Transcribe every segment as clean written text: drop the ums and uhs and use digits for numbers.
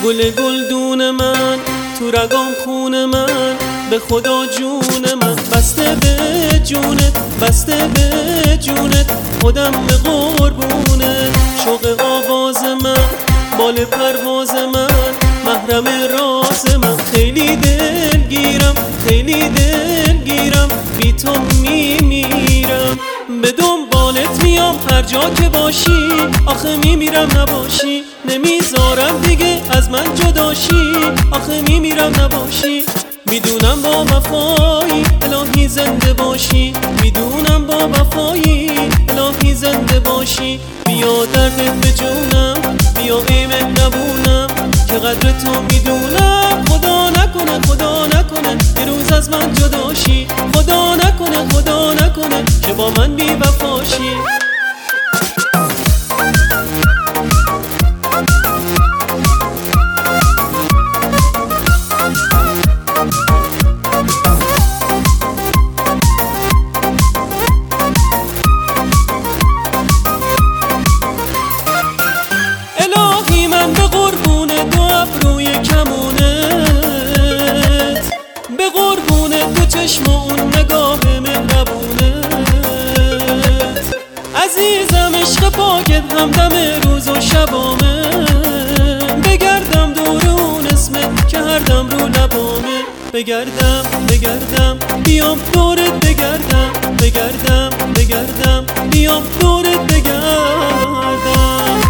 گل گلدون من تو رگام خون من، به خدا جون من بسته به جونت، بسته به جونت، خودم به قربونت. شوق آواز من، بال پرواز من، محرم راز من، خیلی دلگیرم، خیلی دلگیرم، بی تو میمیرم. به دنبالت میام هر جا که باشی، آخه میمیرم نباشی، نمیذارم دیگه از من جداشی، آخه میمیرم نباشی. میدونم با وفایی الهی زنده باشی، میدونم با وفایی الهی زنده باشی. بیا دردت به جونم، بیا ای مهربونم، که قدر تو میدونم. خدا نکنه، خدا نکنه یه روز از من جداشی، خدا نکنه، خدا نکنه که با من بی وفاشی. الهی من به قربون دو ابروی کمونت، به قربون دو چشم و اون نگاه مهربونت. عزیزم عشق پاکت همدم روز و شبامه، بگردم دور اون اسمت که هر دم رو لبامه. بگردم بگردم بیام دورت، بگردم بگردم بگردم بیام دورت، بگردم.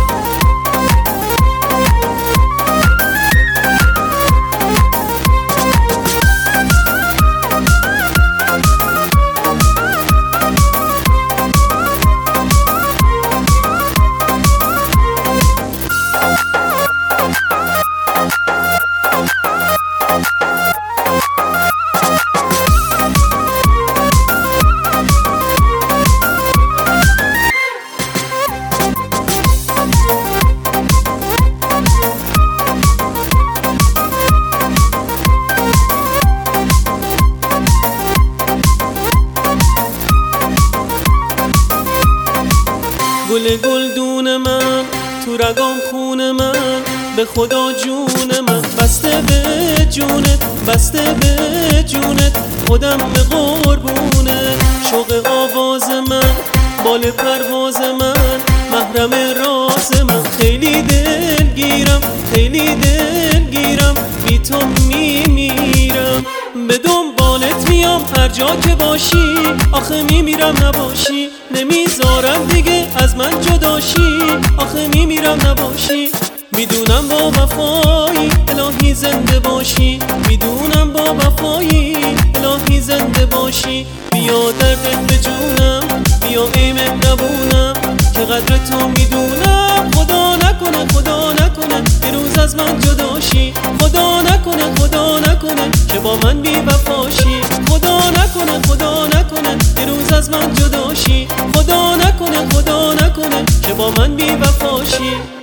گل گلدون من تو رگام خون من، به خدا جون من بسته به جونت، بسته به جونت، خودم به قربونت. شوق آواز من، بال پرواز من، محرم راز من، خیلی دلگیرم، خیلی دلگیرم، بی تو میمیرم. به دنبالت میام هر جا که باشی، آخه میمیرم نباشی، نمیذارم دیگه از من جداشی، آخه میمیرم نباشی. میدونم با وفایی الهی زنده باشی، میدونم با وفایی الهی زنده باشی. بیا دردت به جونم، بیا ای مهربونم، که قدر تو میدونم. خدا نکنه، خدا نکنه یه روز از من جداشی، خدا نکنه، خدا نکنه که با من بی وفاشی. خدا نکنه، خدا نکنه یه روز از من جداشی، خدا نکنه، خدا نکنه که با من بی وفاشی.